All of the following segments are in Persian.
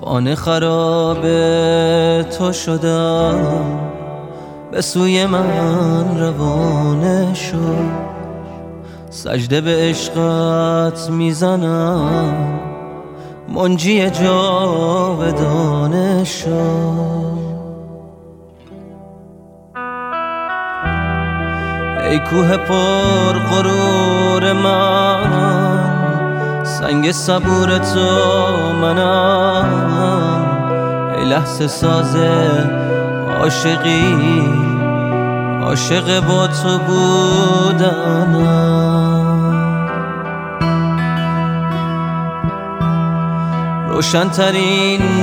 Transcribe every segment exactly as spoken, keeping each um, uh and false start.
خانه خراب تو شدم، به سوی من روانه شو. سجده به عشقت میزنم، منجی جاودانه شو. ای کوه پر غرور من، سنگ صبور تو منم. ای لحظه ساز عاشقی، عاشق با تو بودنم. روشن‌ترین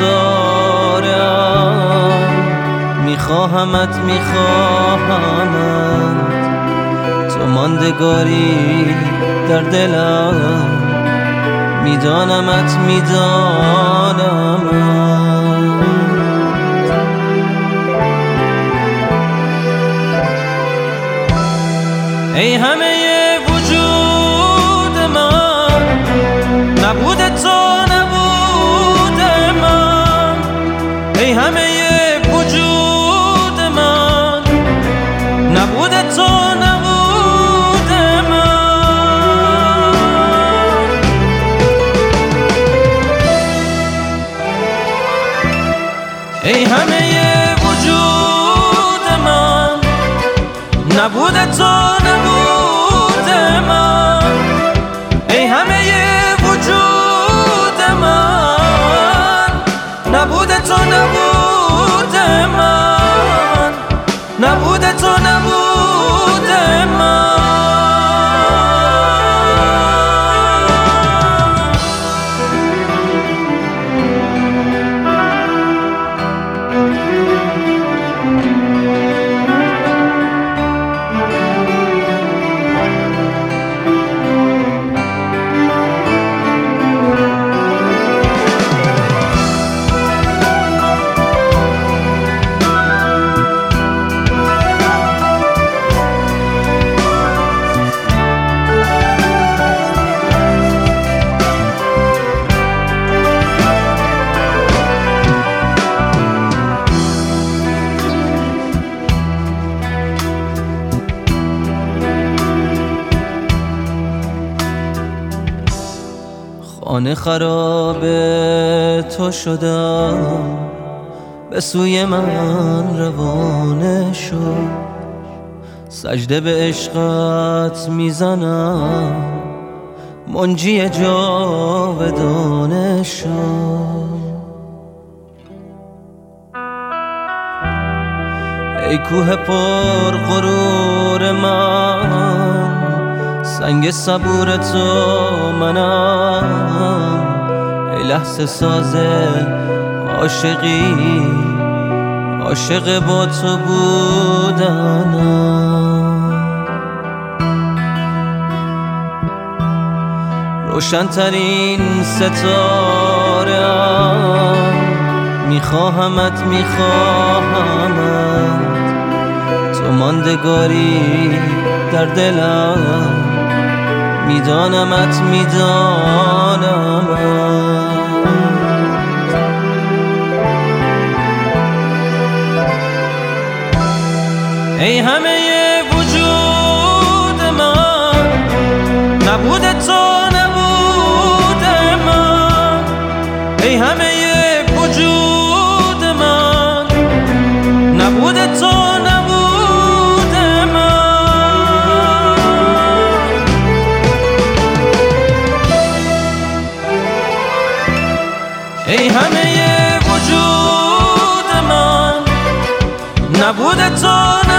ستاره‌ام، میخواهمت میخواهمت. تو ماندگاری در دلم، میدانمت میدانمت. ای همه وجود من، نبود تو نبود من. ای همه وجود من، نبود تو نبود من. ای همه وجود من، نبود تو نبود من. ای همه وجود من، نبود تو نبود من. نبود تو نبود من. خانه خراب تو شدم، به سوی من روانه شو. سجده به عشقت میزنم، منجی جاودانه شو. ای کوه پر غرور من، سنگ صبور تو منم. ای لحظه ساز عاشقی، عاشق با تو بودنم. روشن‌ترین ستاره‌ام، میخواهمت میخواهمت. تو ماندگاری در دلم، میدانمت میدانمت. ای همه وجود من، نبود تو نبود من. ای همه وجود من، نبود تو نبود من. ای همه وجود من، نبود تو